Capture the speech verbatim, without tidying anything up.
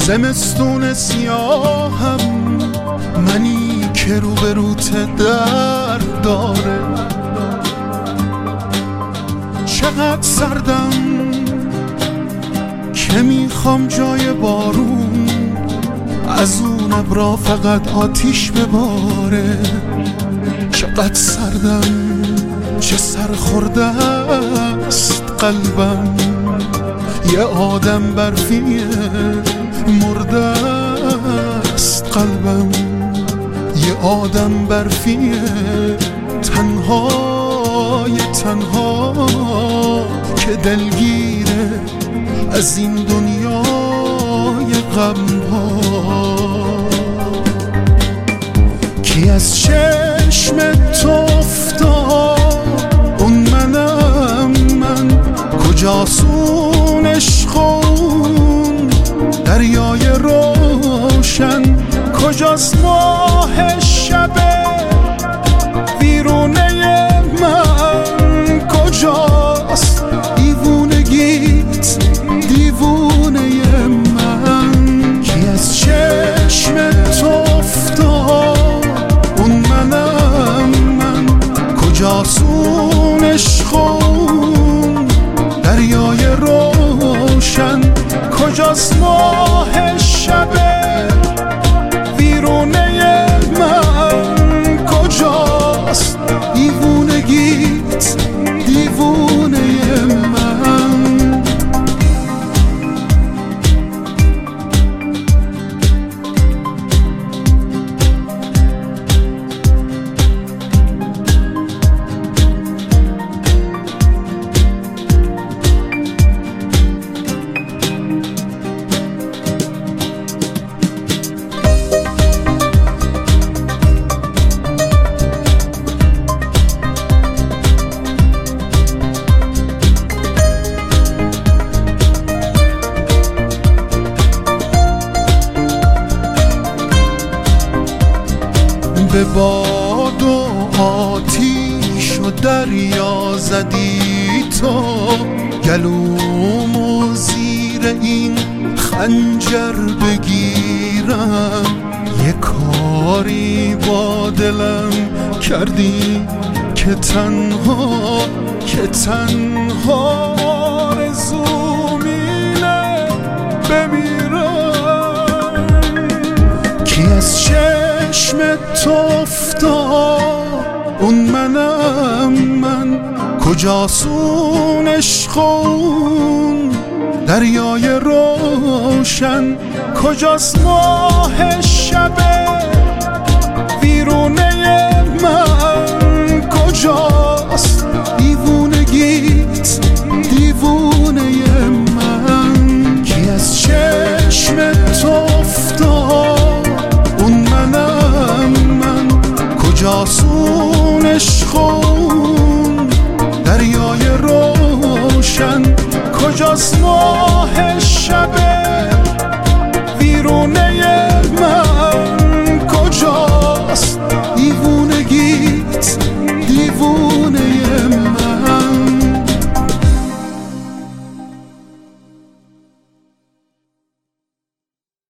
زمستون سیاهم منی که رو به روت درد داره. چقدر سردم که میخوام جای بارون از اون ابرا فقط آتیش بباره. چقدر سردم چه سرخورده است قلبم، یه آدم برفیه مرده است قلبم، یه آدم برفیه تنهای تنها که دلگیره از این دنیای غم ها. کی از چشم تو افتاد اون منم من، کجاست اون عشقون دریای روشن، کجاست ماه شب ویرونه من، کجاست دیوونگیت دیوونه من. کی از چشم تو افتاد اون منم من، کجاست اون عشقون دریای روشن، کجاست ماه شب ویرونه من، کجاست دیوونگیت دیوونه من. به باد و آتیش و دریا زدی تو، گلومو زیر این خنجر بگیرم، یه کاری با دلم کردی که تنها که تنها آرزومینه بمیرم. کی از چشم تو افتاد اون منم من، کجاست اون عشقون دریای روشن، کجاست ماه شب ویرونه من، کجاست دیوونگیت دیوونه من. کی از چشم تو افتاد اون منم من، کجاست اون عشقون دریای روشن، کجاست ماه شب